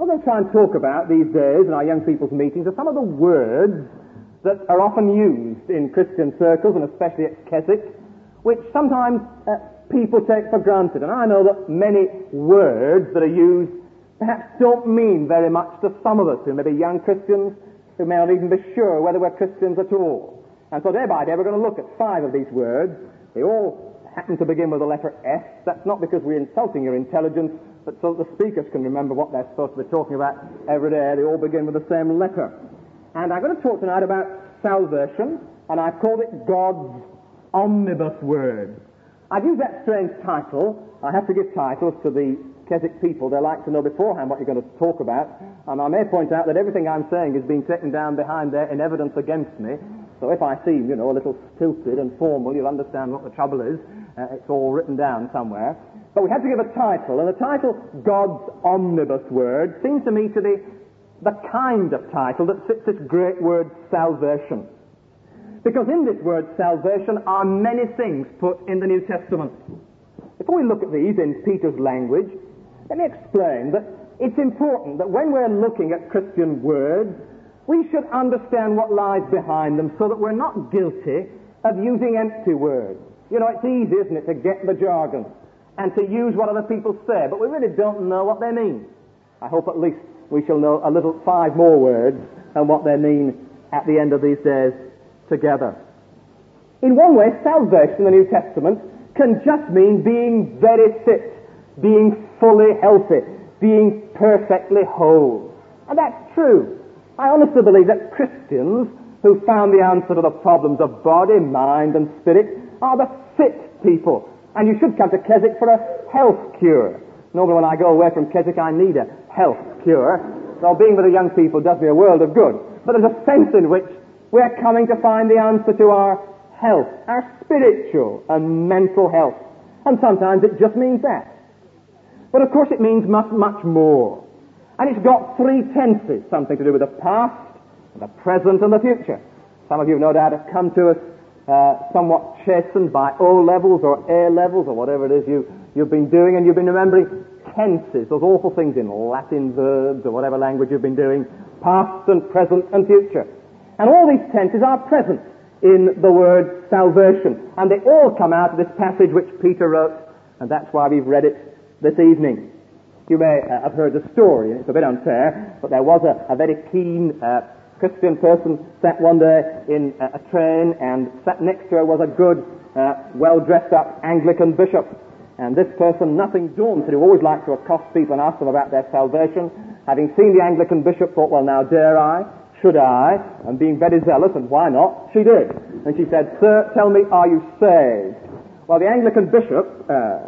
What we're going to try and talk about these days in our young people's meetings are some of the words that are often used in Christian circles, and especially at Keswick, which sometimes people take for granted. And I know that many words that are used perhaps don't mean very much to some of us who may be young Christians, who may not even be sure whether we're Christians at all. And so day by day we're going to look at 5 of these words. They all happen to begin with the letter S. That's not because we're insulting your intelligence, but so that the speakers can remember what they're supposed to be talking about every day. They all begin with the same letter. And I'm going to talk tonight about salvation, and I've called it God's Omnibus Word. I've used that strange title. I have to give titles to the Keswick people. They like to know beforehand what you're going to talk about. And I may point out that everything I'm saying is being taken down behind there in evidence against me. So if I seem, a little stupid and formal, you'll understand what the trouble is. It's all written down somewhere. But we had to give a title, and the title, God's Omnibus Word, seems to me to be the kind of title that fits this great word, salvation. Because in this word, salvation, are many things put in the New Testament. Before we look at these in Peter's language, let me explain that it's important that when we're looking at Christian words, we should understand what lies behind them so that we're not guilty of using empty words. It's easy, isn't it, to get the jargon and to use what other people say, but we really don't know what they mean. I hope at least we shall know 5 more words and what they mean at the end of these days together. In one way, salvation in the New Testament can just mean being very fit, being fully healthy, being perfectly whole. And that's true. I honestly believe that Christians who found the answer to the problems of body, mind and spirit are the fit people. And you should come to Keswick for a health cure. Normally when I go away from Keswick I need a health cure. So being with the young people does me a world of good. But there's a sense in which we're coming to find the answer to our health, our spiritual and mental health. And sometimes it just means that. But of course it means much, much more. And it's got 3 tenses, something to do with the past, the present and the future. Some of you no doubt have come to us somewhat chastened by O-levels or A-levels or whatever it is you've been doing, and you've been remembering tenses, those awful things in Latin verbs or whatever language you've been doing, past and present and future. And all these tenses are present in the word salvation, and they all come out of this passage which Peter wrote, and that's why we've read it this evening. You may have heard the story, and it's a bit unfair, but there was a very keen Christian person sat one day in a train, and sat next to her was a good, well-dressed-up Anglican bishop. And this person, nothing daunted, who always liked to accost people and ask them about their salvation, having seen the Anglican bishop, thought, well, now, dare I? Should I? And being very zealous, and why not? She did. And she said, sir, tell me, are you saved? Well, the Anglican bishops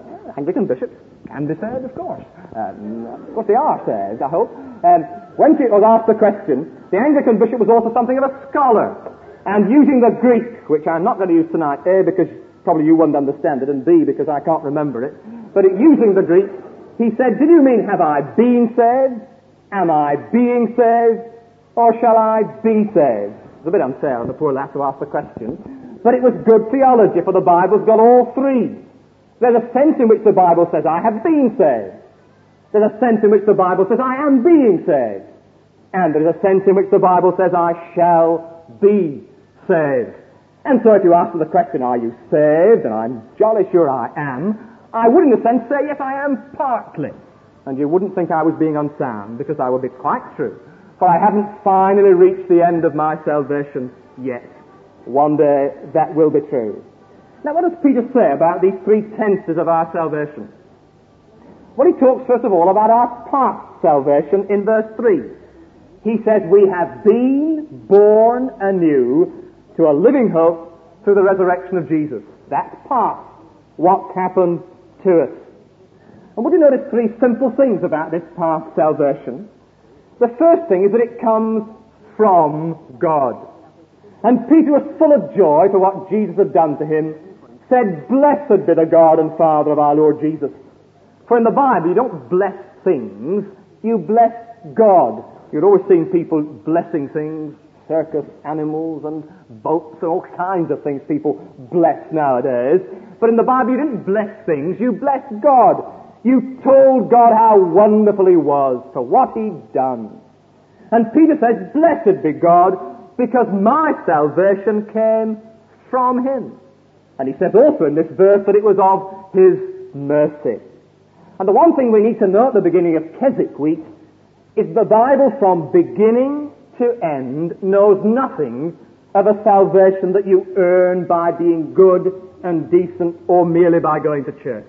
can be saved, of course. Of course, they are saved, I hope. When she was asked the question, the Anglican bishop was also something of a scholar. And using the Greek, which I'm not going to use tonight, A, because probably you wouldn't understand it, and B, because I can't remember it, but using the Greek, he said, did you mean have I been saved? Am I being saved? Or shall I be saved? It's a bit unfair on the poor lass who asked the question, but it was good theology, for the Bible's got all 3. There's a sense in which the Bible says, I have been saved. There's a sense in which the Bible says, I am being saved. And there's a sense in which the Bible says, I shall be saved. And so if you ask the question, are you saved? And I'm jolly sure I am. I would in a sense say, yes, I am partly. And you wouldn't think I was being unsound, because I would be quite true. For I haven't finally reached the end of my salvation yet. One day that will be true. Now, what does Peter say about these 3 tenses of our salvation? Well, he talks, first of all, about our past salvation in verse 3. He says, we have been born anew to a living hope through the resurrection of Jesus. That's past. What happened to us? And would you notice 3 simple things about this past salvation? The first thing is that it comes from God. And Peter was full of joy for what Jesus had done to him, said, blessed be the God and Father of our Lord Jesus. For in the Bible, you don't bless things, you bless God. You've always seen people blessing things, circus animals and boats and all kinds of things people bless nowadays. But in the Bible, you didn't bless things, you bless God. You told God how wonderful He was for what He'd done. And Peter says, blessed be God, because my salvation came from Him. And he says also in this verse that it was of His mercy. And the one thing we need to know at the beginning of Keswick Week is the Bible from beginning to end knows nothing of a salvation that you earn by being good and decent or merely by going to church.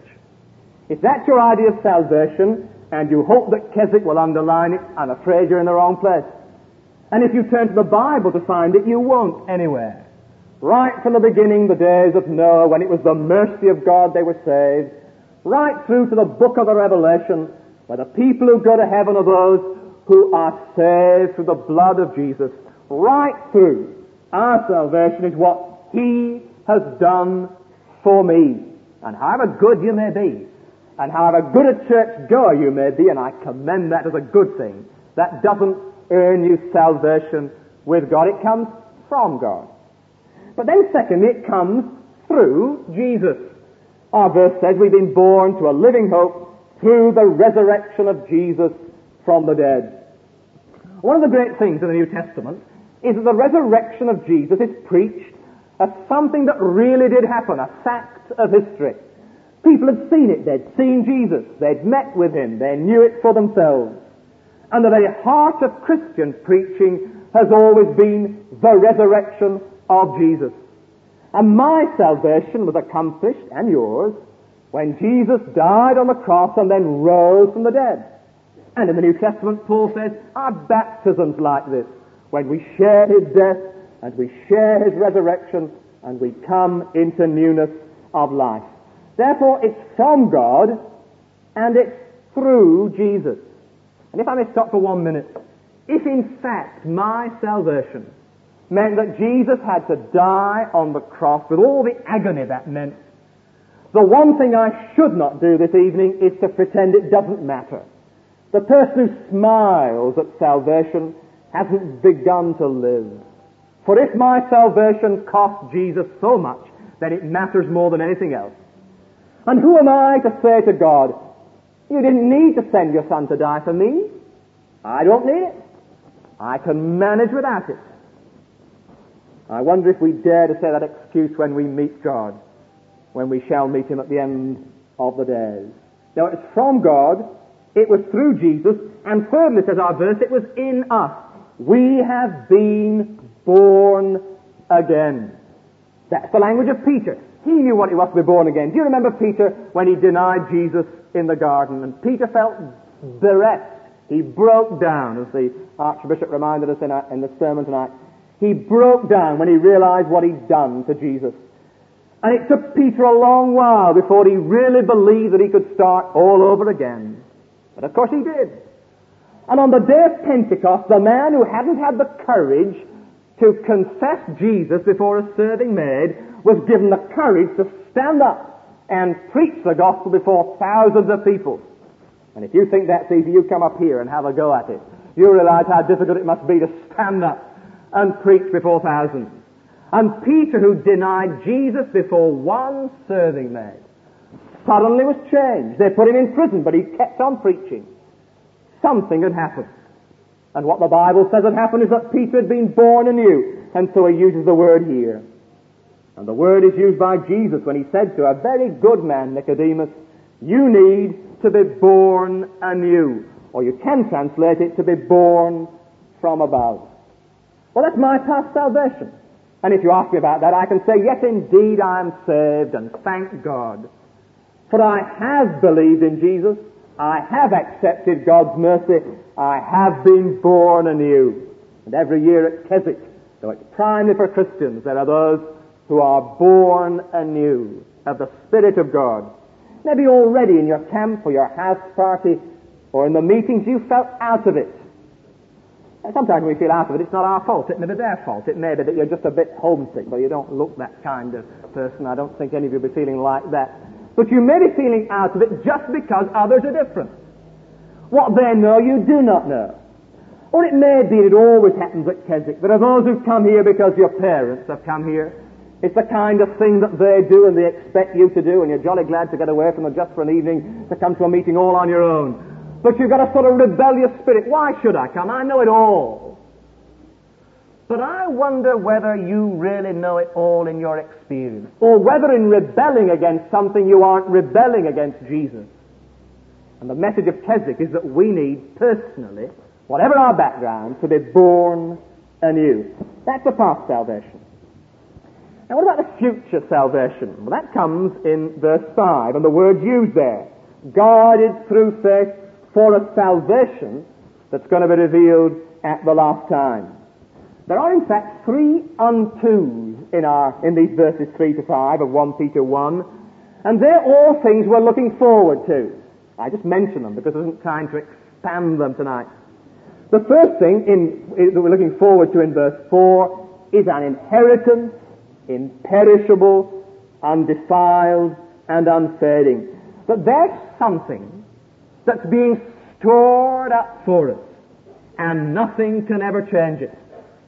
If that's your idea of salvation, and you hope that Keswick will underline it, I'm afraid you're in the wrong place. And if you turn to the Bible to find it, you won't anywhere. Right from the beginning, the days of Noah, when it was the mercy of God they were saved, right through to the book of the Revelation, where the people who go to heaven are those who are saved through the blood of Jesus. Right through, our salvation is what He has done for me. And however good you may be, and however good a church goer you may be, and I commend that as a good thing, that doesn't earn you salvation with God. It comes from God. But then secondly, it comes through Jesus. Our verse says we've been born to a living hope through the resurrection of Jesus from the dead. One of the great things in the New Testament is that the resurrection of Jesus is preached as something that really did happen, a fact of history. People had seen it. They'd seen Jesus. They'd met with Him. They knew it for themselves. And the very heart of Christian preaching has always been the resurrection of Jesus. And my salvation was accomplished, and yours, when Jesus died on the cross and then rose from the dead. And in the New Testament, Paul says, our baptism's like this, when we share His death and we share His resurrection and we come into newness of life. Therefore, it's from God and it's through Jesus. And if I may stop for 1 minute, if in fact my salvation meant that Jesus had to die on the cross with all the agony that meant, the one thing I should not do this evening is to pretend it doesn't matter. The person who smiles at salvation hasn't begun to live. For if my salvation cost Jesus so much, then it matters more than anything else. And who am I to say to God, you didn't need to send your Son to die for me. I don't need it. I can manage without it. I wonder if we dare to say that excuse when we meet God, when we shall meet Him at the end of the days. Now, it's from God, it was through Jesus, and thirdly, says our verse, it was in us. We have been born again. That's the language of Peter. He knew what it was to be born again. Do you remember Peter when he denied Jesus in the garden? And Peter felt bereft. He broke down, as the Archbishop reminded us in the sermon tonight. He broke down when he realized what he'd done to Jesus. And it took Peter a long while before he really believed that he could start all over again. But of course he did. And on the day of Pentecost, the man who hadn't had the courage to confess Jesus before a serving maid was given the courage to stand up and preach the gospel before thousands of people. And if you think that's easy, you come up here and have a go at it. You realize how difficult it must be to stand up and preach before thousands. And Peter, who denied Jesus before one serving maid, suddenly was changed. They put him in prison, but he kept on preaching. Something had happened. And what the Bible says had happened is that Peter had been born anew. And so he uses the word here. And the word is used by Jesus when he said to a very good man, Nicodemus, you need to be born anew. Or you can translate it to be born from above. Well, that's my past salvation. And if you ask me about that, I can say, yes, indeed, I am saved, and thank God. For I have believed in Jesus. I have accepted God's mercy. I have been born anew. And every year at Keswick, though it's primarily for Christians, there are those who are born anew of the Spirit of God. Maybe already in your camp or your house party or in the meetings you felt out of it. And sometimes when we feel out of it, it's not our fault. It may be their fault. It may be that you're just a bit homesick, or you don't look that kind of person. I don't think any of you will be feeling like that. But you may be feeling out of it just because others are different. What they know, you do not know. Or it may be, and it always happens at Keswick, there are those who come here because your parents have come here. It's the kind of thing that they do and they expect you to do, and you're jolly glad to get away from them just for an evening to come to a meeting all on your own. But you've got a sort of rebellious spirit. Why should I come? I know it all. But I wonder whether you really know it all in your experience, or whether in rebelling against something you aren't rebelling against Jesus. And the message of Keswick is that we need personally, whatever our background, to be born anew. That's the past salvation. Now what about the future salvation? Well, that comes in verse 5, and the word used there. Guarded through faith for a salvation that's going to be revealed at the last time. There are in fact three untos in these verses 3 to 5 of 1 Peter 1, and they're all things we're looking forward to. I just mention them because there isn't time to expand them tonight. The first thing that we're looking forward to in verse 4 is an inheritance, imperishable, undefiled, and unfading. But there's something that's being stored up for us, and nothing can ever change it.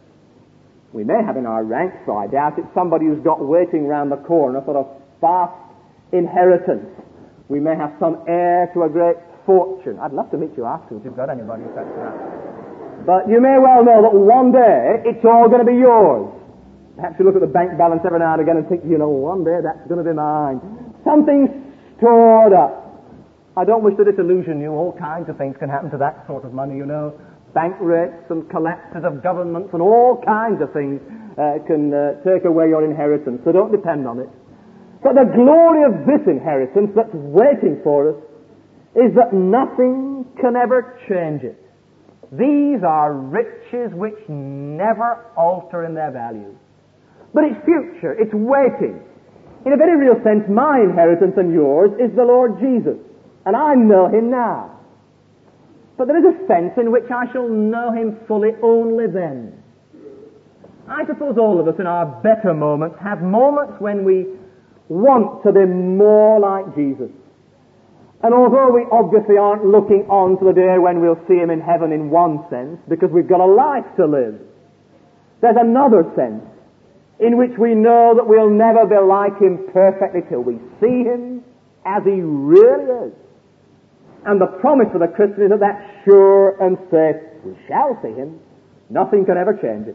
We may have in our ranks, though I doubt it, somebody who's got waiting round the corner for a vast inheritance. We may have some heir to a great fortune. I'd love to meet you afterwards if you've got anybody such that. But you may well know that one day it's all going to be yours. Perhaps you look at the bank balance every now and again and think, one day that's going to be mine. Something's stored up. I don't wish to disillusion you. All kinds of things can happen to that sort of money, Bank rates and collapses of governments and all kinds of things can take away your inheritance. So don't depend on it. But the glory of this inheritance that's waiting for us is that nothing can ever change it. These are riches which never alter in their value. But it's future, it's waiting. In a very real sense, my inheritance and yours is the Lord Jesus. And I know Him now. But there is a sense in which I shall know Him fully only then. I suppose all of us in our better moments have moments when we want to be more like Jesus. And although we obviously aren't looking on to the day when we'll see Him in heaven in one sense, because we've got a life to live, there's another sense in which we know that we'll never be like Him perfectly till we see Him as He really is. And the promise for the Christian is that that's sure and safe. We shall see Him. Nothing can ever change it.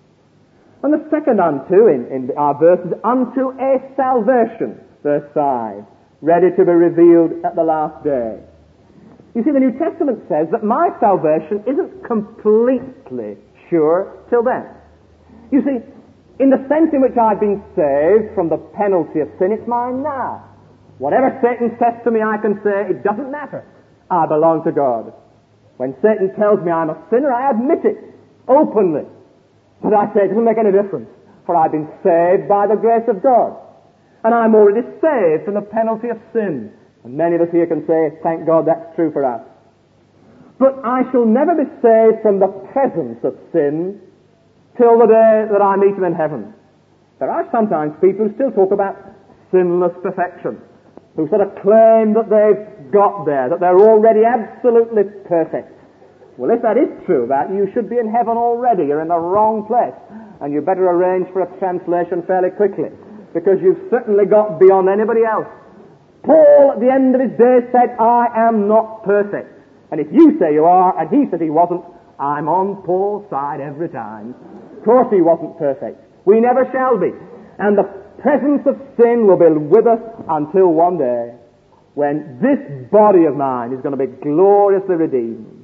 And the second unto in our verse is unto a salvation, verse 5, ready to be revealed at the last day. You see, the New Testament says that my salvation isn't completely sure till then. You see, in the sense in which I've been saved from the penalty of sin, it's mine now. Whatever Satan says to me, I can say, it doesn't matter. I belong to God. When Satan tells me I'm a sinner, I admit it openly. But I say it doesn't make any difference, for I've been saved by the grace of God. And I'm already saved from the penalty of sin. And many of us here can say, thank God that's true for us. But I shall never be saved from the presence of sin till the day that I meet Him in heaven. There are sometimes people who still talk about sinless perfection, who sort of claim that they've got there, that they're already absolutely perfect. Well, if that is true, you should be in heaven already. You're in the wrong place. And you better arrange for a translation fairly quickly, because you've certainly got beyond anybody else. Paul, at the end of his days, said, I am not perfect. And if you say you are, and he said he wasn't, I'm on Paul's side every time. Of course he wasn't perfect. We never shall be. And the presence of sin will be with us until one day when this body of mine is going to be gloriously redeemed.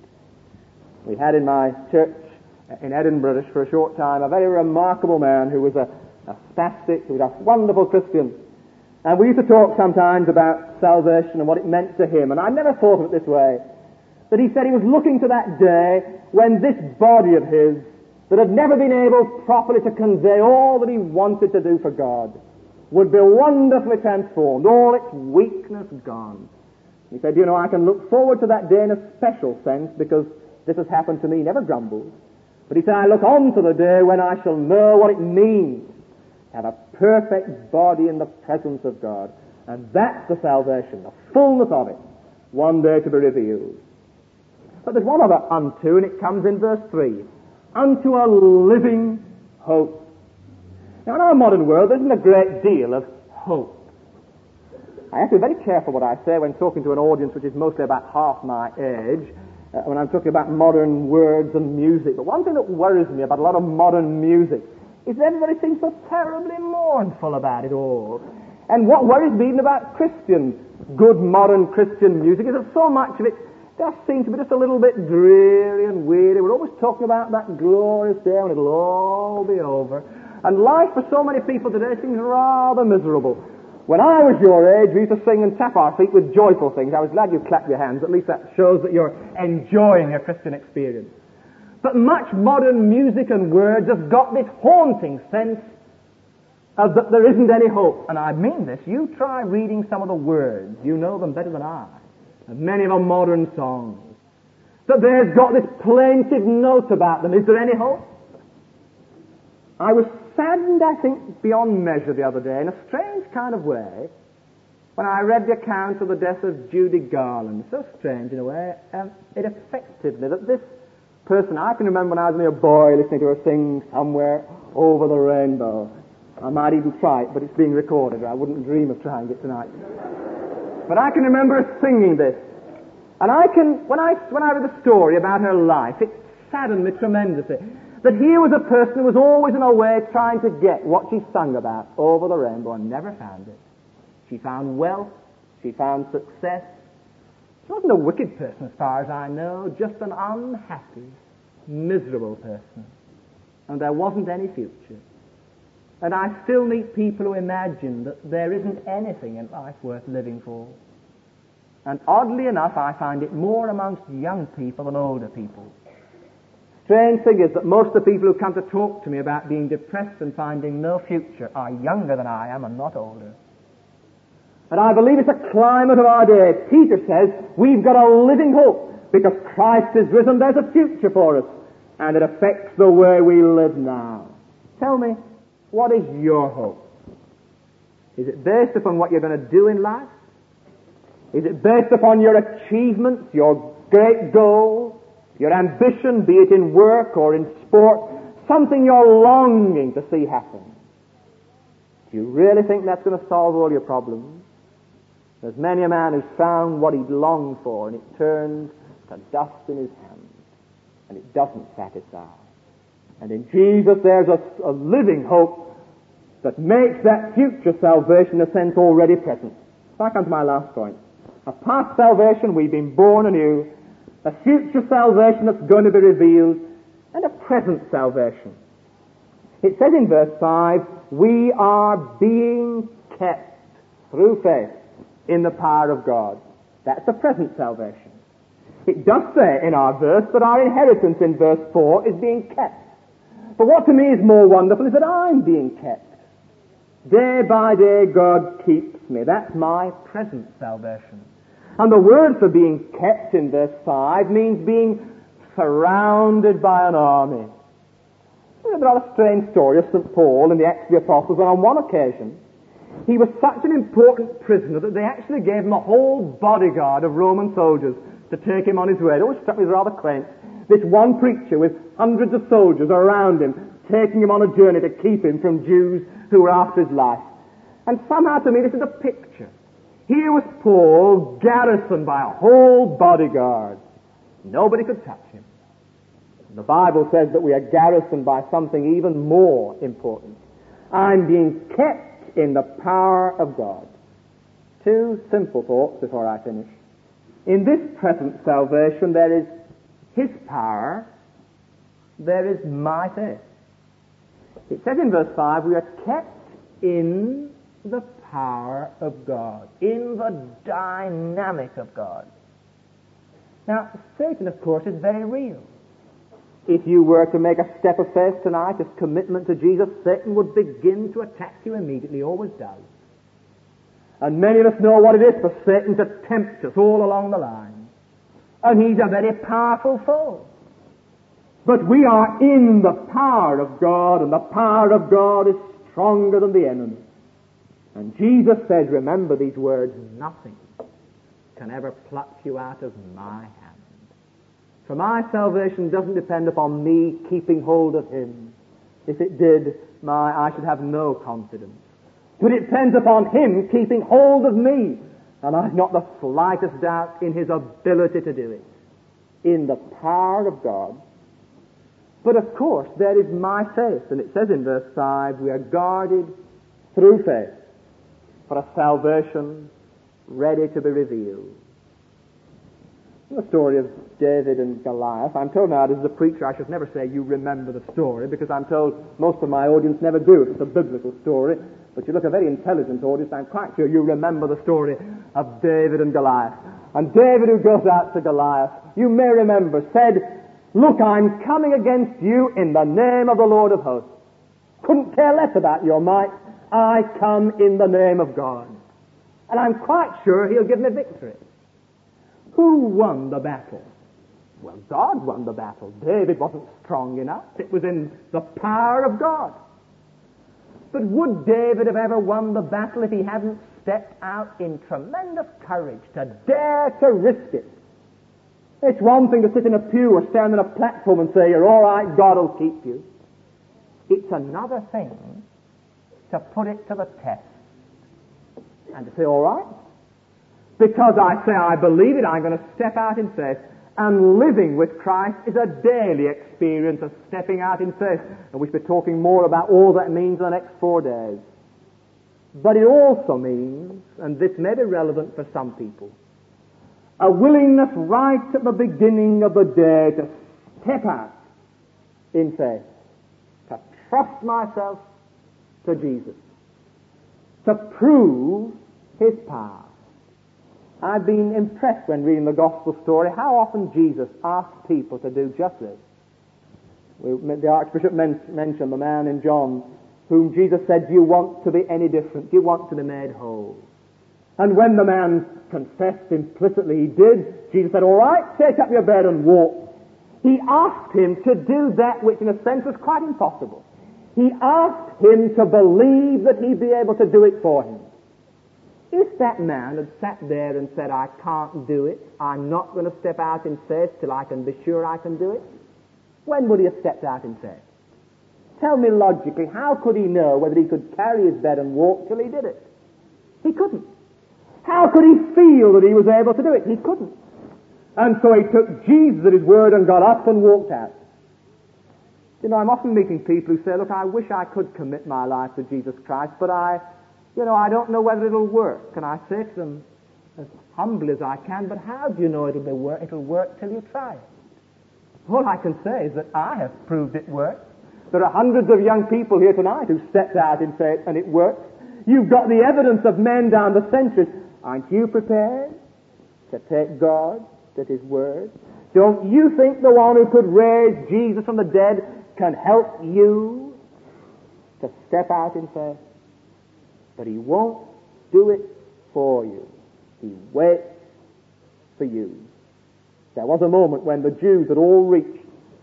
We had in my church in Edinburgh for a short time a very remarkable man who was a spastic, who was a wonderful Christian. And we used to talk sometimes about salvation and what it meant to him. And I never thought of it this way. That he said he was looking to that day when this body of his, that had never been able properly to convey all that he wanted to do for God, would be wonderfully transformed, all its weakness gone. He said, I can look forward to that day in a special sense because this has happened to me. He never grumbled. But he said, I look on to the day when I shall know what it means to have a perfect body in the presence of God. And that's the salvation, the fullness of it, one day to be revealed. But there's one other unto, and it comes in verse 3. Unto a living hope. Now, in our modern world, there isn't a great deal of hope. I have to be very careful what I say when talking to an audience which is mostly about half my age, when I'm talking about modern words and music. But one thing that worries me about a lot of modern music is that everybody seems so terribly mournful about it all. And what worries me even about good modern Christian music is that so much of it does seem to be just a little bit dreary and weary. We're always talking about that glorious day when it'll all be over. And life for so many people today seems rather miserable. When I was your age, we used to sing and tap our feet with joyful things. I was glad you clapped your hands. At least that shows that you're enjoying a Christian experience. But much modern music and words have got this haunting sense of that there isn't any hope. And I mean this. You try reading some of the words. You know them better than I. And many of our modern songs. That they've got this plaintive note about them. Is there any hope? I was saddened, I think, beyond measure the other day, in a strange kind of way, when I read the account of the death of Judy Garland. So strange in a way. It affected me that this person, I can remember when I was only a boy listening to her sing Somewhere Over the Rainbow. I might even try it, but it's being recorded. I wouldn't dream of trying it tonight. But I can remember her singing this. And when I read the story about her life, it saddened me tremendously. That here was a person who was always in a way trying to get what she sung about over the rainbow and never found it. She found wealth. She found success. She wasn't a wicked person as far as I know, just an unhappy, miserable person. And there wasn't any future. And I still meet people who imagine that there isn't anything in life worth living for. And oddly enough, I find it more amongst young people than older people. Strange thing is that most of the people who come to talk to me about being depressed and finding no future are younger than I am and not older. And I believe it's a climate of our day. Peter says we've got a living hope because Christ is risen. There's a future for us. And it affects the way we live now. Tell me, what is your hope? Is it based upon what you're going to do in life? Is it based upon your achievements, your great goals? Your ambition, be it in work or in sport, something you're longing to see happen. Do you really think that's going to solve all your problems? There's many a man who's found what he'd longed for and it turns to dust in his hands and it doesn't satisfy. And in Jesus there's a living hope that makes that future salvation a sense already present. So I come to my last point. A past salvation, we've been born anew, a future salvation that's going to be revealed, and a present salvation. It says in verse 5, we are being kept through faith in the power of God. That's the present salvation. It does say in our verse that our inheritance in verse 4 is being kept. But what to me is more wonderful is that I'm being kept. Day by day God keeps me. That's my present salvation. And the word for being kept in verse 5 means being surrounded by an army. There's a rather strange story of St. Paul in the Acts of the Apostles, and on one occasion, he was such an important prisoner that they actually gave him a whole bodyguard of Roman soldiers to take him on his way. It always struck me as rather quaint. This one preacher with hundreds of soldiers around him, taking him on a journey to keep him from Jews who were after his life. And somehow to me this is a picture. Here was Paul garrisoned by a whole bodyguard. Nobody could touch him. The Bible says that we are garrisoned by something even more important. I'm being kept in the power of God. Two simple thoughts before I finish. In this present salvation there is His power, there is my faith. It says in verse 5, we are kept in the power of God, in the dynamic of God. Now, Satan, of course, is very real. If you were to make a step of faith tonight, of commitment to Jesus, Satan would begin to attack you immediately, always does. And many of us know what it is for Satan to tempt us all along the line. And he's a very powerful foe. But we are in the power of God, and the power of God is stronger than the enemy. And Jesus says, remember these words, nothing can ever pluck you out of my hand. For my salvation doesn't depend upon me keeping hold of Him. If it did, I should have no confidence. But it depends upon Him keeping hold of me, and I've not the slightest doubt in His ability to do it, in the power of God. But of course, there is my faith, and it says in verse 5, we are guarded through faith for a salvation ready to be revealed. The story of David and Goliath. I'm told now, as a preacher, I should never say you remember the story, because I'm told most of my audience never do. It's a biblical story, but you look a very intelligent audience, I'm quite sure you remember the story of David and Goliath. And David, who goes out to Goliath, you may remember, said, "Look, I'm coming against you in the name of the Lord of hosts. Couldn't care less about your might. I come in the name of God. And I'm quite sure He'll give me victory." Who won the battle? Well, God won the battle. David wasn't strong enough. It was in the power of God. But would David have ever won the battle if he hadn't stepped out in tremendous courage to dare to risk it? It's one thing to sit in a pew or stand on a platform and say, "You're all right, God will keep you." It's another thing to put it to the test and to say, "All right, because I say I believe it, I'm going to step out in faith." And living with Christ is a daily experience of stepping out in faith. And we shall be talking more about all that means in the next 4 days. But it also means, and this may be relevant for some people, a willingness right at the beginning of the day to step out in faith, to trust myself to Jesus, to prove His power. I've been impressed when reading the gospel story how often Jesus asked people to do just this. The Archbishop mentioned the man in John whom Jesus said, "Do you want to be any different? Do you want to be made whole?" And when the man confessed implicitly he did, Jesus said, "All right, take up your bed and walk." He asked him to do that which in a sense was quite impossible. He asked him to believe that he'd be able to do it for him. If that man had sat there and said, "I can't do it, I'm not going to step out in faith till I can be sure I can do it," when would he have stepped out in faith? Tell me logically, how could he know whether he could carry his bed and walk till he did it? He couldn't. How could he feel that he was able to do it? He couldn't. And so he took Jesus at His word and got up and walked out. You know, I'm often meeting people who say, "Look, I wish I could commit my life to Jesus Christ, but I don't know whether it'll work." And I say to them, as humbly as I can, "But how do you know it'll work till you try it?" All I can say is that I have proved it works. There are hundreds of young people here tonight who stepped out in faith and it worked. You've got the evidence of men down the centuries. Aren't you prepared to take God at His word? Don't you think the one who could raise Jesus from the dead can help you to step out in faith? But He won't do it for you. He waits for you. There was a moment when the Jews had all reached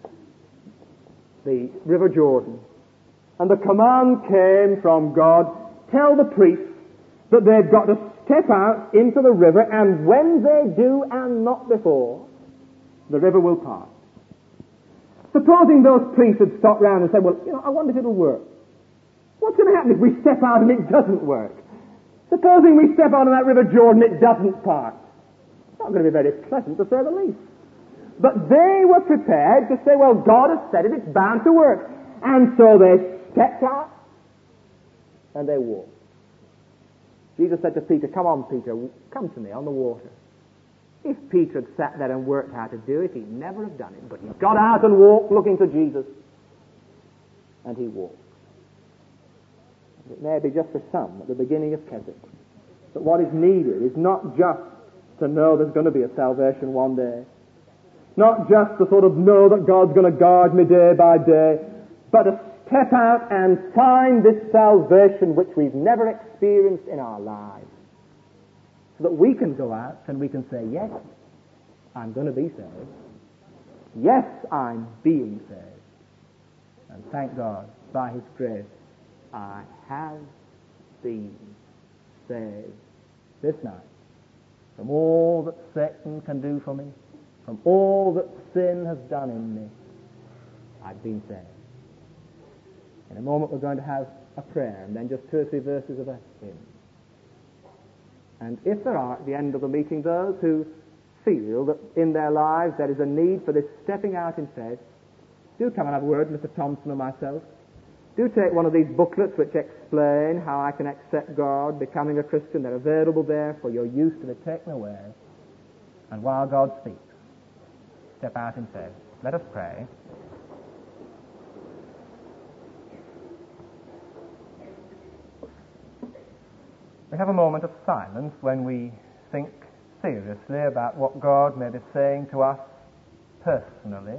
the River Jordan, and the command came from God, "Tell the priests that they've got to step out into the river, and when they do and not before, the river will part." Supposing those priests had stopped round and said, "Well, I wonder if it'll work. What's going to happen if we step out and it doesn't work? Supposing we step out on that River Jordan and it doesn't part." It's not going to be very pleasant, to say the least. But they were prepared to say, "Well, God has said it, it's bound to work." And so they stepped out and they walked. Jesus said to Peter, "Come on, Peter, come to me on the water." If Peter had sat there and worked how to do it, he'd never have done it. But he got out and walked looking to Jesus. And he walked. It may be just for some at the beginning of Keswick. But what is needed is not just to know there's going to be a salvation one day. Not just to sort of know that God's going to guard me day by day, but to step out and find this salvation which we've never experienced in our lives. So that we can go out and we can say, "Yes, I'm going to be saved. Yes, I'm being saved. And thank God, by His grace, I have been saved this night from all that Satan can do for me, from all that sin has done in me. I've been saved." In a moment we're going to have a prayer and then just 2 or 3 verses of a hymn. And if there are at the end of the meeting those who feel that in their lives there is a need for this stepping out in faith, do come and have a word with Mr. Thompson or myself. Do take one of these booklets which explain how I can accept God, becoming a Christian. They're available there for your use to be taken away. And while God speaks, step out in faith. Let us pray. We have a moment of silence when we think seriously about what God may be saying to us personally.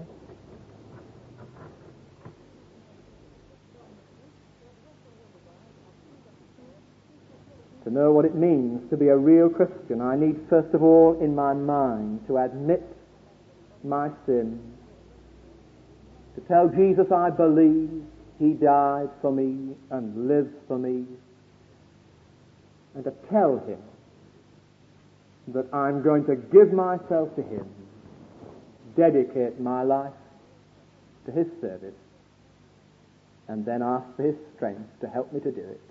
To know what it means to be a real Christian, I need first of all in my mind to admit my sin, to tell Jesus I believe He died for me and lives for me, and to tell Him that I'm going to give myself to Him, dedicate my life to His service, and then ask for His strength to help me to do it.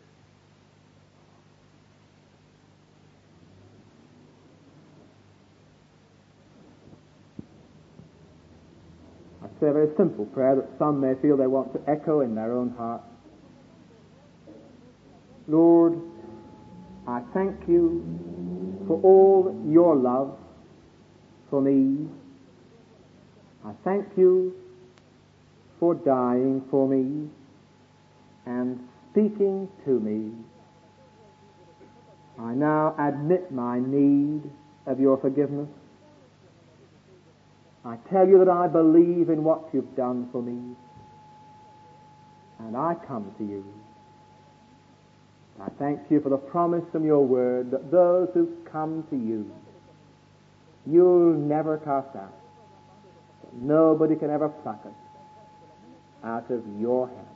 I say a very simple prayer that some may feel they want to echo in their own hearts. Lord, I thank you for all your love for me. I thank you for dying for me and speaking to me. I now admit my need of your forgiveness. I tell you that I believe in what you've done for me, and I come to you. I thank you for the promise from your word that those who come to you, you'll never cast out. Nobody can ever pluck us out of your hand.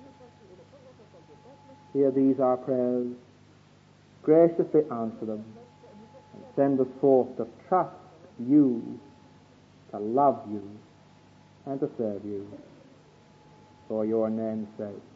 Hear these our prayers. Graciously answer them and send us forth to trust you, to love you, and to serve you for your name's sake.